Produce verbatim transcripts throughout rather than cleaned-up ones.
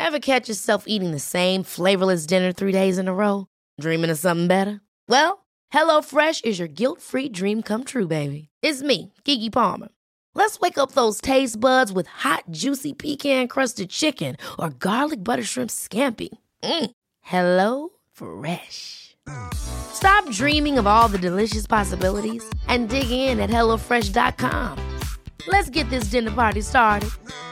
Ever catch yourself eating the same flavorless dinner three days in a row? Dreaming of something better? Well, HelloFresh is your guilt-free dream come true, baby. It's me, Keke Palmer. Let's wake up those taste buds with hot, juicy pecan-crusted chicken or garlic butter shrimp scampi. Mm. Hello Fresh. Stop dreaming of all the delicious possibilities and dig in at hello fresh dot com. Let's get this dinner party started.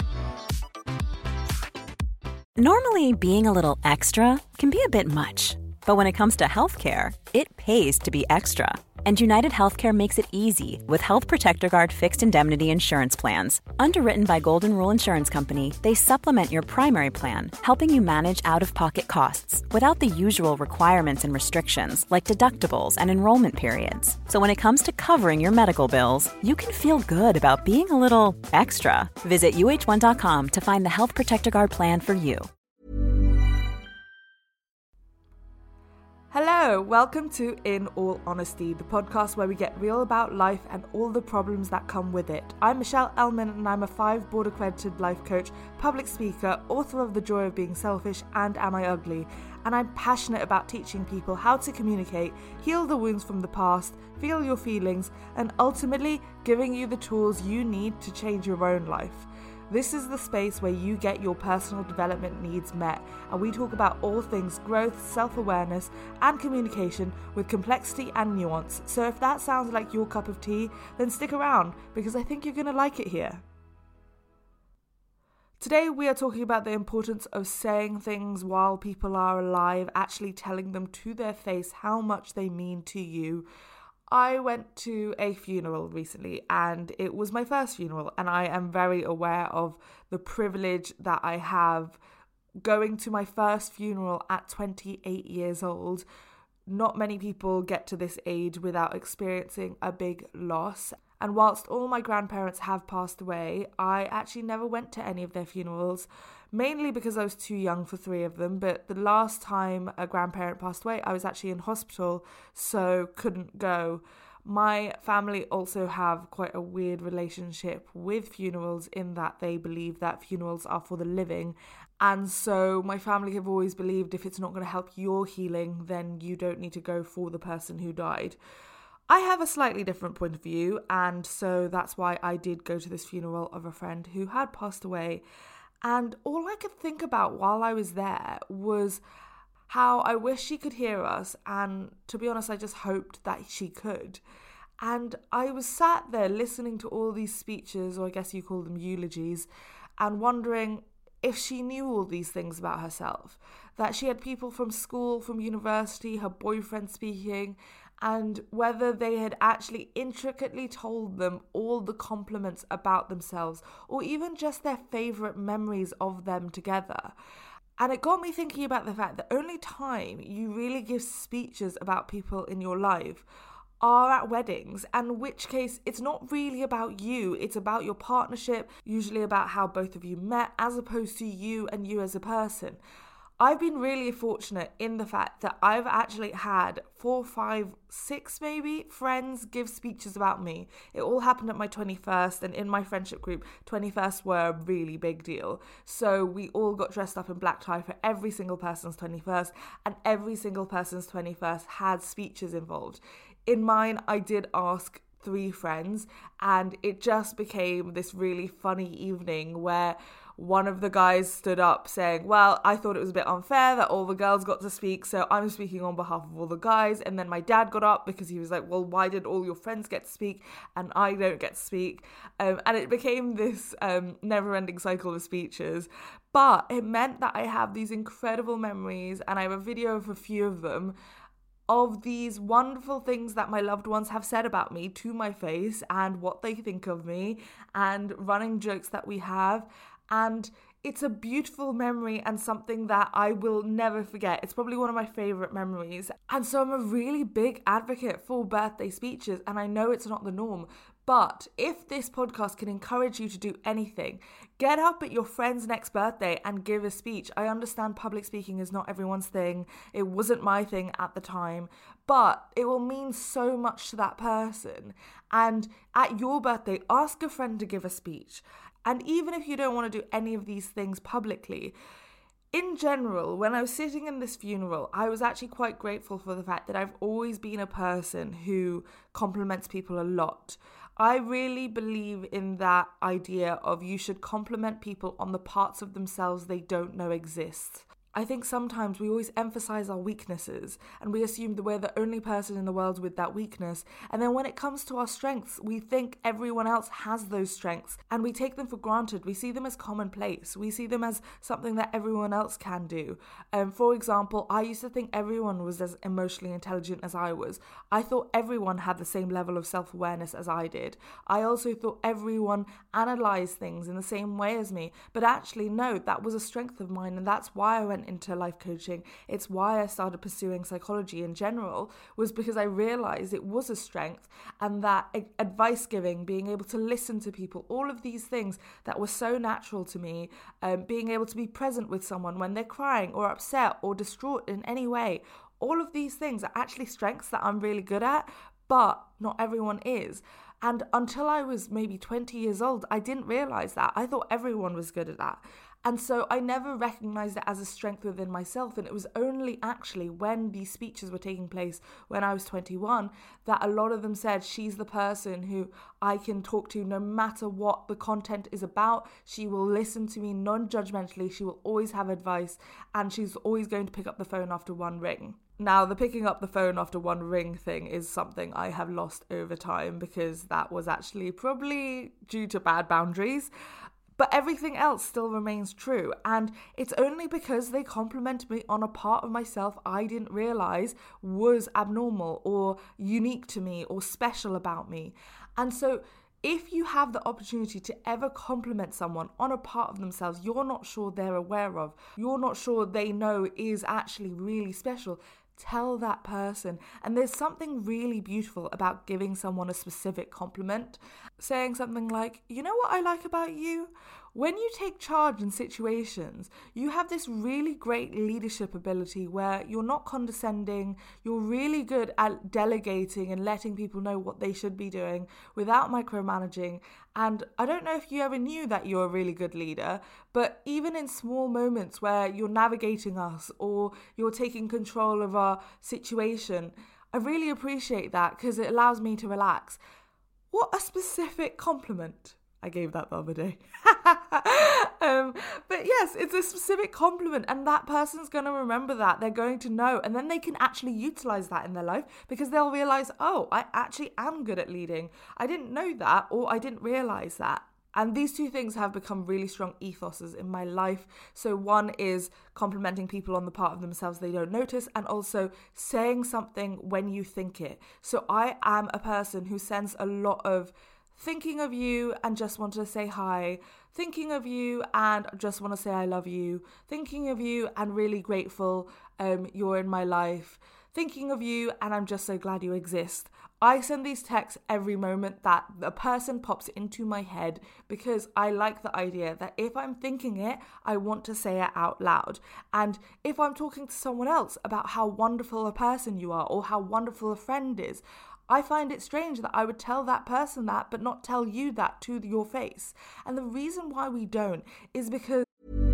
Normally, being a little extra can be a bit much, but when it comes to healthcare, it pays to be extra. And United Healthcare makes it easy with Health Protector Guard fixed indemnity insurance plans. Underwritten by Golden Rule Insurance Company, they supplement your primary plan, helping you manage out-of-pocket costs without the usual requirements and restrictions like deductibles and enrollment periods. So when it comes to covering your medical bills, you can feel good about being a little extra. Visit U H one dot com to find the Health Protector Guard plan for you. Hello, welcome to In All Honesty, the podcast where we get real about life and all the problems that come with it. I'm Michelle Elman and I'm a five board accredited life coach, public speaker, author of The Joy of Being Selfish and Am I Ugly? And I'm passionate about teaching people how to communicate, heal the wounds from the past, feel your feelings, and ultimately giving you the tools you need to change your own life. This is the space where you get your personal development needs met, and we talk about all things growth, self-awareness, and communication with complexity and nuance. So if that sounds like your cup of tea, then stick around, because I think you're going to like it here. Today we are talking about the importance of saying things while people are alive, actually telling them to their face how much they mean to you. I went to a funeral recently and it was my first funeral, and I am very aware of the privilege that I have going to my first funeral at twenty-eight years old. Not many people get to this age without experiencing a big loss. And whilst all my grandparents have passed away, I actually never went to any of their funerals, mainly because I was too young for three of them. But the last time a grandparent passed away, I was actually in hospital, so couldn't go. My family also have quite a weird relationship with funerals in that they believe that funerals are for the living. And so my family have always believed if it's not going to help your healing, then you don't need to go for the person who died. I have a slightly different point of view, and so that's why I did go to this funeral of a friend who had passed away. And all I could think about while I was there was how I wish she could hear us, and to be honest, I just hoped that she could. And I was sat there listening to all these speeches, or I guess you call them eulogies, and wondering if she knew all these things about herself, that she had people from school, from university, her boyfriend speaking, and whether they had actually intricately told them all the compliments about themselves, or even just their favourite memories of them together. And it got me thinking about the fact that only time you really give speeches about people in your life are at weddings, and in which case it's not really about you, it's about your partnership, usually about how both of you met, as opposed to you and you as a person. I've been really fortunate in the fact that I've actually had four, five, six maybe friends give speeches about me. It all happened at my twenty-first, and in my friendship group, twenty-firsts were a really big deal. So we all got dressed up in black tie for every single person's twenty-first, and every single person's twenty-first had speeches involved. In mine, I did ask three friends, and it just became this really funny evening where one of the guys stood up saying, well, I thought it was a bit unfair that all the girls got to speak, so I'm speaking on behalf of all the guys. And then my dad got up because he was like, well, why did all your friends get to speak and I don't get to speak? Um, and it became this um, never-ending cycle of speeches. But it meant that I have these incredible memories, and I have a video of a few of them, of these wonderful things that my loved ones have said about me to my face and what they think of me, and running jokes that we have. And it's a beautiful memory and something that I will never forget. It's probably one of my favourite memories. And so I'm a really big advocate for birthday speeches, and I know it's not the norm. But if this podcast can encourage you to do anything, get up at your friend's next birthday and give a speech. I understand public speaking is not everyone's thing. It wasn't my thing at the time, but it will mean so much to that person. And at your birthday, ask a friend to give a speech. And even if you don't want to do any of these things publicly, In general, when I was sitting in this funeral, I was actually quite grateful for the fact that I've always been a person who compliments people a lot. I really believe in that idea of you should compliment people on the parts of themselves they don't know exist. I think sometimes we always emphasize our weaknesses and we assume that we're the only person in the world with that weakness. And then when it comes to our strengths, we think everyone else has those strengths and we take them for granted. We see them as commonplace. We see them as something that everyone else can do. Um, for example, I used to think everyone was as emotionally intelligent as I was. I thought everyone had the same level of self-awareness as I did. I also thought everyone analyzed things in the same way as me. But actually, no, that was a strength of mine, and that's why I went into life coaching. It's why I started pursuing psychology in general, was because I realized it was a strength, and that advice giving, being able to listen to people, all of these things that were so natural to me, um, being able to be present with someone when they're crying or upset or distraught in any way, all of these things are actually strengths that I'm really good at, but not everyone is. And until I was maybe twenty years old, I didn't realize that. I thought everyone was good at that. And so I never recognized it as a strength within myself. And it was only actually when these speeches were taking place when I was twenty-one that a lot of them said, she's the person who I can talk to no matter what the content is about. She will listen to me non-judgmentally. She will always have advice, and she's always going to pick up the phone after one ring. Now, the picking up the phone after one ring thing is something I have lost over time, because that was actually probably due to bad boundaries. But everything else still remains true. And it's only because they compliment me on a part of myself I didn't realize was abnormal or unique to me or special about me. And so if you have the opportunity to ever compliment someone on a part of themselves you're not sure they're aware of, you're not sure they know is actually really special, tell that person. And there's something really beautiful about giving someone a specific compliment, saying something like, you know what I like about you? When you take charge in situations, you have this really great leadership ability where you're not condescending, you're really good at delegating and letting people know what they should be doing without micromanaging. And I don't know if you ever knew that you're a really good leader, but even in small moments where you're navigating us or you're taking control of our situation, I really appreciate that because it allows me to relax. What a specific compliment. I gave that the other day. um, but yes, it's a specific compliment, and that person's going to remember that. They're going to know, and then they can actually utilize that in their life because they'll realize, oh, I actually am good at leading. I didn't know that, or I didn't realize that. And these two things have become really strong ethoses in my life. So one is complimenting people on the part of themselves they don't notice, and also saying something when you think it. So I am a person who sends a lot of thinking of you and just want to say hi, thinking of you and just want to say I love you, thinking of you and really grateful um, you're in my life, thinking of you and I'm just so glad you exist. I send these texts every moment that a person pops into my head because I like the idea that if I'm thinking it, I want to say it out loud. And if I'm talking to someone else about how wonderful a person you are or how wonderful a friend is, I find it strange that I would tell that person that, but not tell you that to your face. And the reason why we don't is because...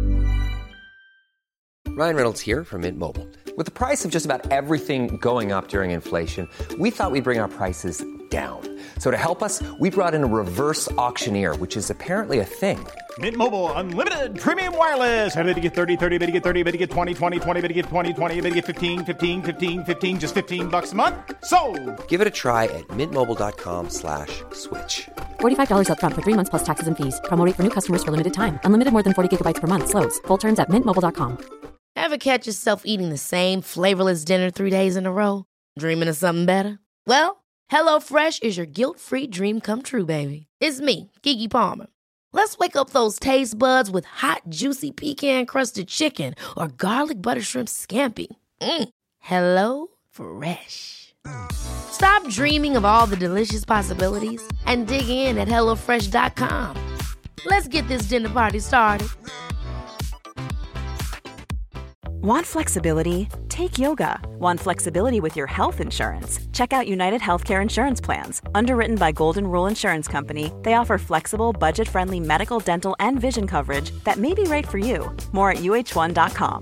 Ryan Reynolds here from Mint Mobile. With the price of just about everything going up during inflation, we thought we'd bring our prices down. So to help us, we brought in a reverse auctioneer, which is apparently a thing. Mint Mobile Unlimited Premium Wireless. How to get thirty, thirty, how to get thirty, how to get twenty, twenty, twenty, how to get twenty, twenty, how to get fifteen, fifteen, fifteen, fifteen, just fifteen bucks a month? Sold! Give it a try at mintmobile.com slash switch. forty-five dollars up front for three months plus taxes and fees. Promo rate for new customers for limited time. Unlimited more than forty gigabytes per month. Slows full terms at mint mobile dot com. Ever catch yourself eating the same flavorless dinner three days in a row? Dreaming of something better? Well, HelloFresh is your guilt-free dream come true, baby. It's me, Keke Palmer. Let's wake up those taste buds with hot, juicy pecan-crusted chicken or garlic butter shrimp scampi. Mm. Hello Fresh. Stop dreaming of all the delicious possibilities and dig in at hello fresh dot com. Let's get this dinner party started. Want flexibility? Take yoga. Want flexibility with your health insurance? Check out United Healthcare Insurance Plans. Underwritten by Golden Rule Insurance Company, they offer flexible, budget-friendly medical, dental, and vision coverage that may be right for you. More at U H one dot com.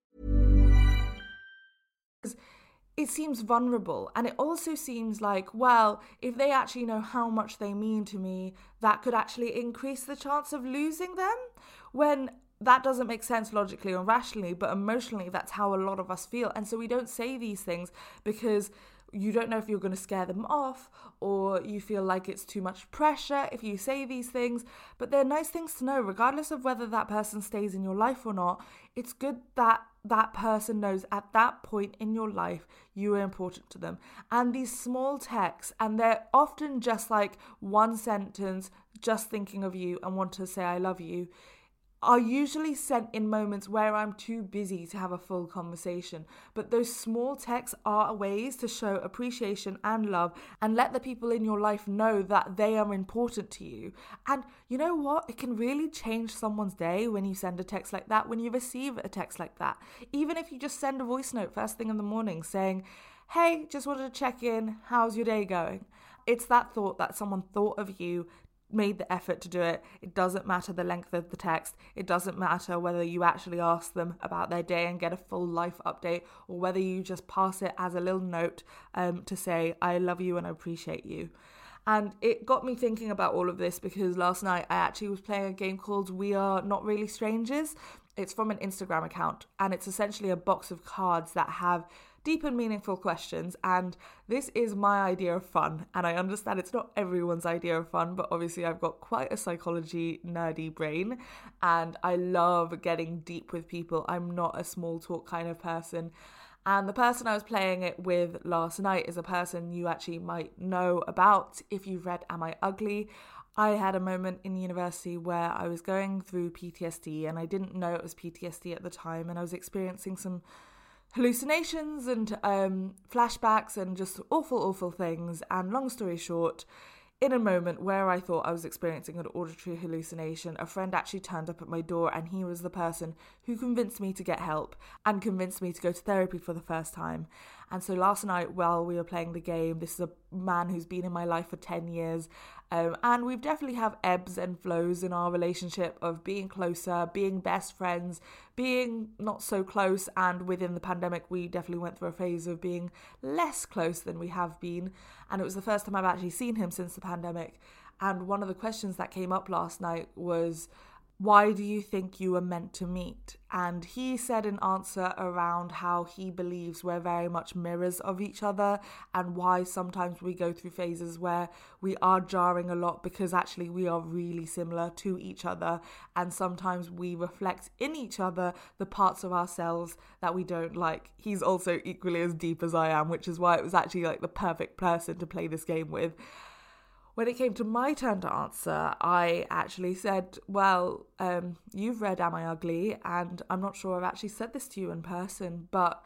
It seems vulnerable, and it also seems like, well, if they actually know how much they mean to me, that could actually increase the chance of losing them, when that doesn't make sense logically or rationally, but emotionally that's how a lot of us feel. And so we don't say these things because you don't know if you're going to scare them off, or you feel like it's too much pressure if you say these things. But they're nice things to know, regardless of whether that person stays in your life or not. It's good that that person knows at that point in your life you are important to them. And these small texts, and they're often just like one sentence, just thinking of you and want to say I love you, are usually sent in moments where I'm too busy to have a full conversation. But those small texts are ways to show appreciation and love and let the people in your life know that they are important to you. And you know what? It can really change someone's day when you send a text like that, when you receive a text like that. Even if you just send a voice note first thing in the morning saying, hey, just wanted to check in, how's your day going? It's that thought that someone thought of you, made the effort to do it. It doesn't matter the length of the text. It doesn't matter whether you actually ask them about their day and get a full life update, or whether you just pass it as a little note um, to say, I love you and I appreciate you. And it got me thinking about all of this because last night I actually was playing a game called We Are Not Really Strangers. It's from an Instagram account, and it's essentially a box of cards that have deep and meaningful questions. And this is my idea of fun, and I understand it's not everyone's idea of fun, but obviously I've got quite a psychology nerdy brain and I love getting deep with people. I'm not a small talk kind of person. And the person I was playing it with last night is a person you actually might know about if you've read Am I Ugly? I had a moment in university where I was going through P T S D, and I didn't know it was P T S D at the time, and I was experiencing some hallucinations and um, flashbacks and just awful, awful things. And long story short, in a moment where I thought I was experiencing an auditory hallucination, a friend actually turned up at my door, and he was the person who convinced me to get help and convinced me to go to therapy for the first time. And so last night, while we were playing the game, this is a man who's been in my life for ten years, um, and we've definitely have ebbs and flows in our relationship of being closer, being best friends, being not so close, and within the pandemic, we definitely went through a phase of being less close than we have been. And it was the first time I've actually seen him since the pandemic. And one of the questions that came up last night was, why do you think you were meant to meet? And he said an answer around how he believes we're very much mirrors of each other, and why sometimes we go through phases where we are jarring a lot because actually we are really similar to each other, and sometimes we reflect in each other the parts of ourselves that we don't like. He's also equally as deep as I am, which is why it was actually like the perfect person to play this game with. When it came to my turn to answer, I actually said, well, um, you've read Am I Ugly? And I'm not sure I've actually said this to you in person, but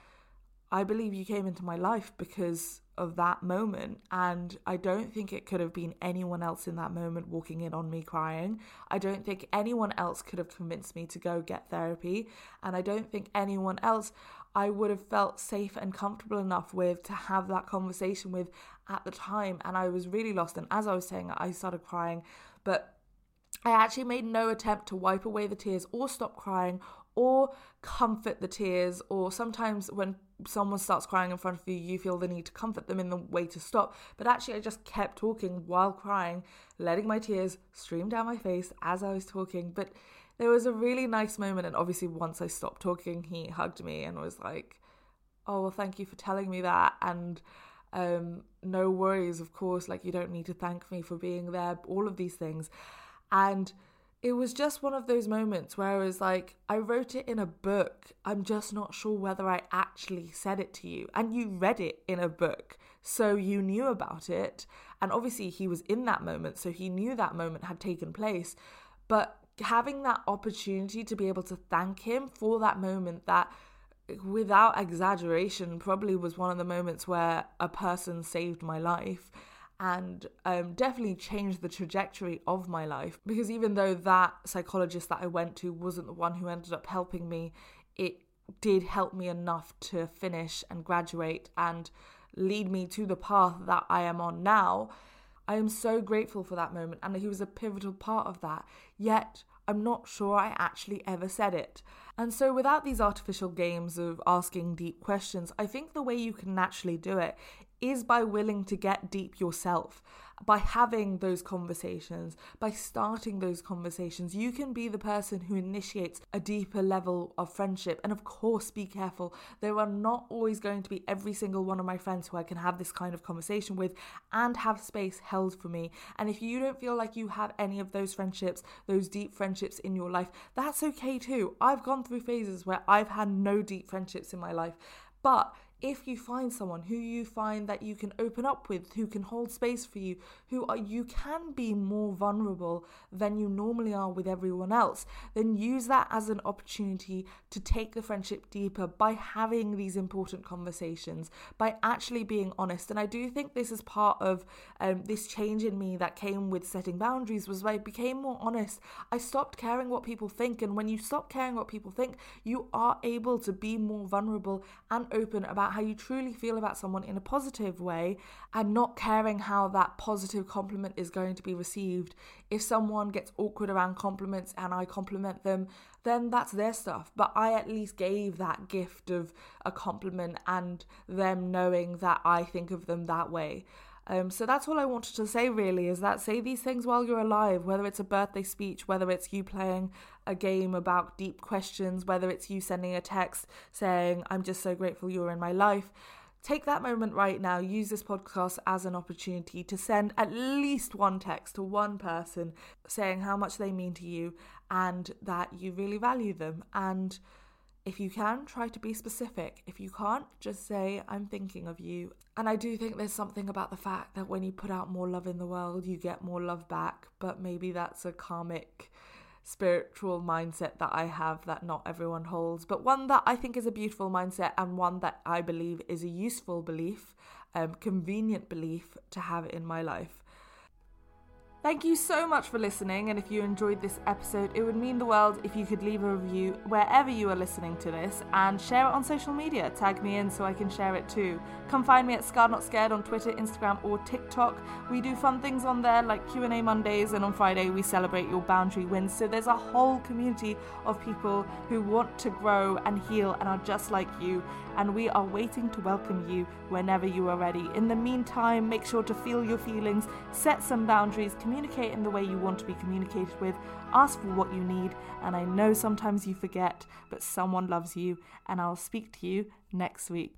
I believe you came into my life because of that moment. And I don't think it could have been anyone else in that moment walking in on me crying. I don't think anyone else could have convinced me to go get therapy. And I don't think anyone else I would have felt safe and comfortable enough with to have that conversation with at the time. And I was really lost. And as I was saying, I started crying, but I actually made no attempt to wipe away the tears or stop crying or comfort the tears. Or sometimes when someone starts crying in front of you, you feel the need to comfort them in the way to stop. But actually, I just kept talking while crying, letting my tears stream down my face as I was talking. But there was a really nice moment, and obviously once I stopped talking, he hugged me and was like, oh, well, thank you for telling me that, and um, no worries, of course, like, you don't need to thank me for being there, all of these things. And it was just one of those moments where I was like, I wrote it in a book, I'm just not sure whether I actually said it to you. And you read it in a book, so you knew about it, and obviously he was in that moment, so he knew that moment had taken place. But having that opportunity to be able to thank him for that moment that, without exaggeration, probably was one of the moments where a person saved my life and um, definitely changed the trajectory of my life. Because even though that psychologist that I went to wasn't the one who ended up helping me, it did help me enough to finish and graduate and lead me to the path that I am on now. I am so grateful for that moment, and he was a pivotal part of that. Yet, I'm not sure I actually ever said it. And so without these artificial games of asking deep questions, I think the way you can naturally do it is by willing to get deep yourself. By having those conversations, by starting those conversations, you can be the person who initiates a deeper level of friendship. And of course, be careful. There are not always going to be every single one of my friends who I can have this kind of conversation with and have space held for me. And if you don't feel like you have any of those friendships, those deep friendships in your life, that's okay too. I've gone through phases where I've had no deep friendships in my life. But if you find someone who you find that you can open up with, who can hold space for you, who are, you can be more vulnerable than you normally are with everyone else, then use that as an opportunity to take the friendship deeper by having these important conversations, by actually being honest. And I do think this is part of um, this change in me that came with setting boundaries, was I became more honest. I stopped caring what people think. And when you stop caring what people think, you are able to be more vulnerable and open about how you truly feel about someone in a positive way, and not caring how that positive compliment is going to be received. If someone gets awkward around compliments and I compliment them, then that's their stuff. But I at least gave that gift of a compliment and them knowing that I think of them that way. Um, so that's all I wanted to say really, is that say these things while you're alive, whether it's a birthday speech, whether it's you playing a game about deep questions, whether it's you sending a text saying, I'm just so grateful you're in my life. Take that moment right now, use this podcast as an opportunity to send at least one text to one person saying how much they mean to you and that you really value them. And if you can, try to be specific. If you can't, just say, I'm thinking of you. And I do think there's something about the fact that when you put out more love in the world, you get more love back. But maybe that's a karmic, spiritual mindset that I have that not everyone holds. But one that I think is a beautiful mindset, and one that I believe is a useful belief, um, convenient belief to have in my life. Thank you so much for listening, and if you enjoyed this episode, it would mean the world if you could leave a review wherever you are listening to this and share it on social media. Tag me in so I can share it too. Come find me at Scarred Not Scared on Twitter, Instagram or TikTok. We do fun things on there like Q and A Mondays, and on Friday we celebrate your boundary wins. So there's a whole community of people who want to grow and heal and are just like you, and we are waiting to welcome you whenever you are ready. In the meantime, make sure to feel your feelings, set some boundaries, communicate in the way you want to be communicated with, ask for what you need, and I know sometimes you forget, but someone loves you, and I'll speak to you next week.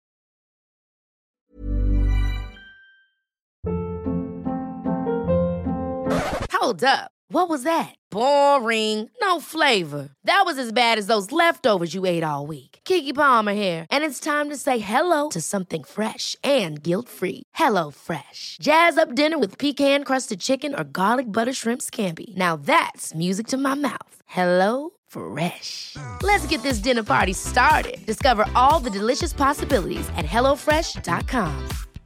Hold up. What was that? Boring. No flavor. That was as bad as those leftovers you ate all week. Keke Palmer here, and it's time to say hello to something fresh and guilt-free. Hello Fresh. Jazz up dinner with pecan-crusted chicken or garlic butter shrimp scampi. Now that's music to my mouth. Hello Fresh. Let's get this dinner party started. Discover all the delicious possibilities at hello fresh dot com.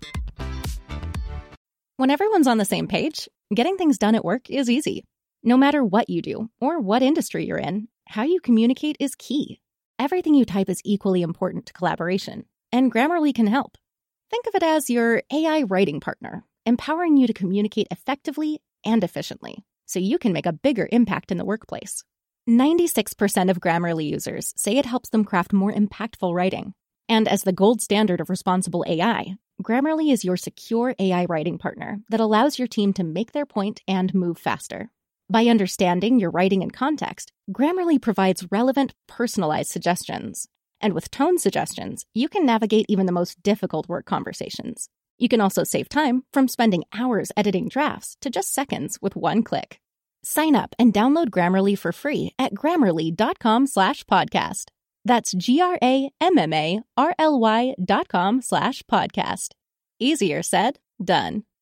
When everyone's on the same page, getting things done at work is easy. No matter what you do or what industry you're in, how you communicate is key. Everything you type is equally important to collaboration, and Grammarly can help. Think of it as your A I writing partner, empowering you to communicate effectively and efficiently, so you can make a bigger impact in the workplace. ninety-six percent of Grammarly users say it helps them craft more impactful writing. And as the gold standard of responsible A I, Grammarly is your secure A I writing partner that allows your team to make their point and move faster. By understanding your writing and context, Grammarly provides relevant, personalized suggestions. And with tone suggestions, you can navigate even the most difficult work conversations. You can also save time from spending hours editing drafts to just seconds with one click. Sign up and download Grammarly for free at grammarly.com slash podcast. That's G-R-A-M-M-A-R-L-Y dot com slash podcast. Easier said, done.